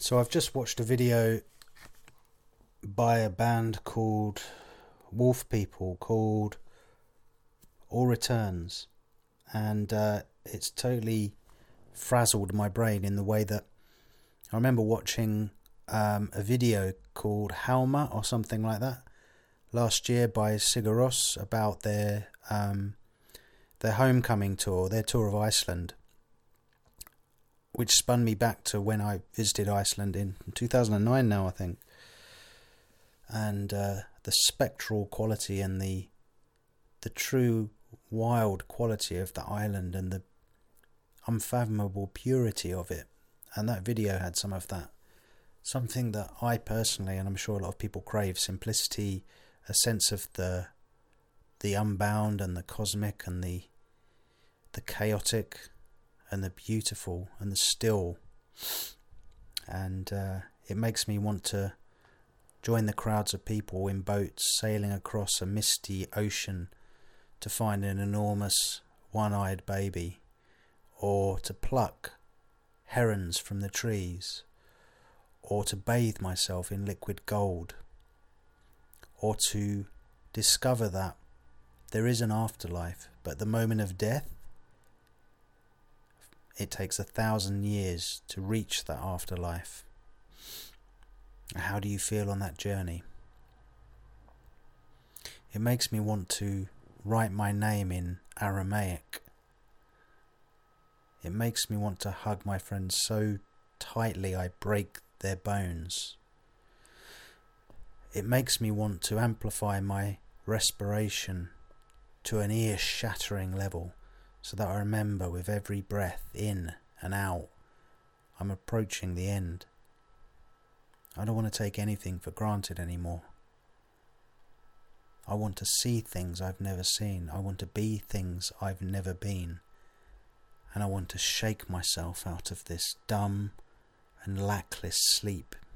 So I've just watched a video by a band called Wolf People called All Returns, and it's totally frazzled my brain in the way that I remember watching a video called Halma or something like that last year by Sigur Rós about their homecoming tour, their tour of Iceland, which spun me back to when I visited Iceland in 2009 now, I think. And the spectral quality and the true wild quality of the island and the unfathomable purity of it. And that video had some of that. Something that I personally, and I'm sure a lot of people crave, simplicity, a sense of the unbound and the cosmic and the chaotic and the beautiful and the still. And it makes me want to join the crowds of people in boats sailing across a misty ocean to find an enormous one-eyed baby, or to pluck herons from the trees, or to bathe myself in liquid gold, or to discover that there is an afterlife, but at the moment of death, it takes 1,000 years to reach that afterlife. How do you feel on that journey? It makes me want to write my name in Aramaic. It makes me want to hug my friends so tightly I break their bones. It makes me want to amplify my respiration to an ear-shattering level, so that I remember with every breath in and out, I'm approaching the end. I don't want to take anything for granted anymore. I want to see things I've never seen. I want to be things I've never been. And I want to shake myself out of this dumb and lackless sleep